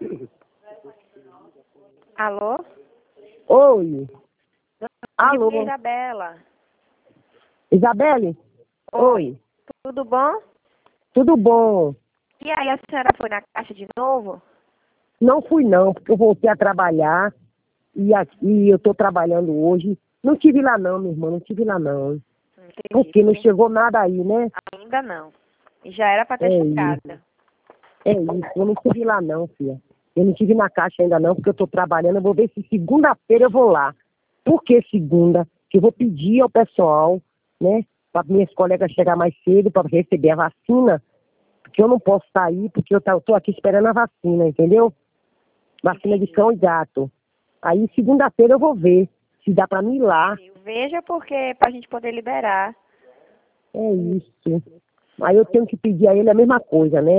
Alô? Oi. Alô. Isabela. Isabelle? Oi. Tudo bom? Tudo bom? E aí, a senhora foi na caixa de novo? Não fui não, porque eu voltei a trabalhar e aqui eu estou trabalhando hoje. Não tive lá não, minha irmã, não tive lá não. Entendi. Porque não chegou nada aí, né? Ainda não. E já era para ter É chegado. isso. É isso, eu não tive lá não, filha. Eu não tive na caixa ainda não, porque eu estou trabalhando. Eu vou ver se segunda-feira eu vou lá. Por que segunda? Que eu vou pedir ao pessoal, né? Para minhas colegas chegar mais cedo para receber a vacina. Porque eu não posso sair, porque eu estou aqui esperando a vacina, entendeu? Vacina de cão e gato. Aí segunda-feira eu vou ver se dá para mim ir lá. Veja porque para a gente poder liberar. É isso. Aí eu tenho que pedir a ele a mesma coisa, né?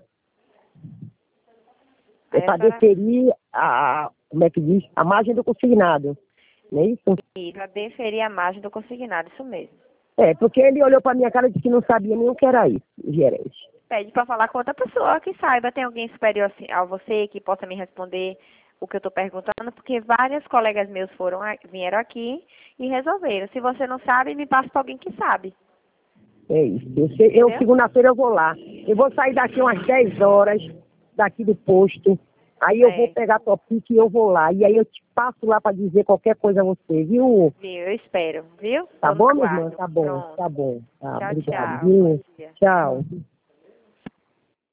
É para deferir como é que diz? A margem do consignado. Não é isso? E para deferir a margem do consignado, isso mesmo. É, porque ele olhou para minha cara e disse que não sabia nem o que era isso, o gerente. Pede para falar com outra pessoa que saiba. Tem alguém superior a você que possa me responder o que eu estou perguntando, porque vários colegas meus vieram aqui e resolveram. Se você não sabe, me passa para alguém que sabe. É isso. Eu segunda-feira eu vou lá. Eu vou sair daqui umas 10 horas, daqui do posto. Aí eu vou pegar a Topic e eu vou lá. E aí eu te passo lá para dizer qualquer coisa a você, viu? Viu, eu espero, viu? Tá Tô no bom, minha irmã? aguardo. Tá bom, Pronto. tá bom. Tá, Tchau, obrigado, tchau. Bom viu? dia. Tchau.